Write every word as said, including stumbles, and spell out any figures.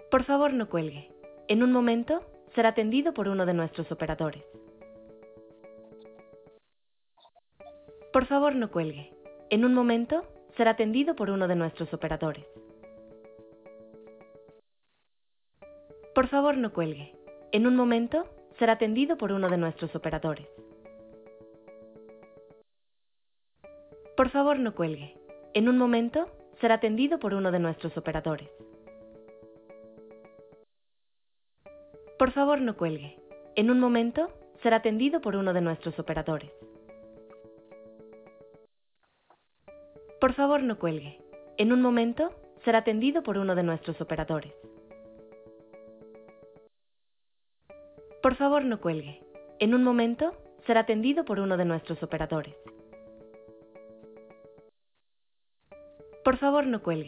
Por favor, no cuelgue. En un momento, será atendido por uno de nuestros operadores. Por favor, no cuelgue. En un momento, será atendido por uno de nuestros operadores. Por favor, no cuelgue. En un momento, será atendido por uno de nuestros operadores. Por favor, no cuelgue. En un momento, será atendido por uno de nuestros operadores. Por favor, no cuelgue. En un momento, será atendido por uno de nuestros operadores. Por favor, no cuelgue. En un momento, será atendido por uno de nuestros operadores. Por favor, no cuelgue. En un momento, será atendido por uno de nuestros operadores. Por favor, no cuelgue.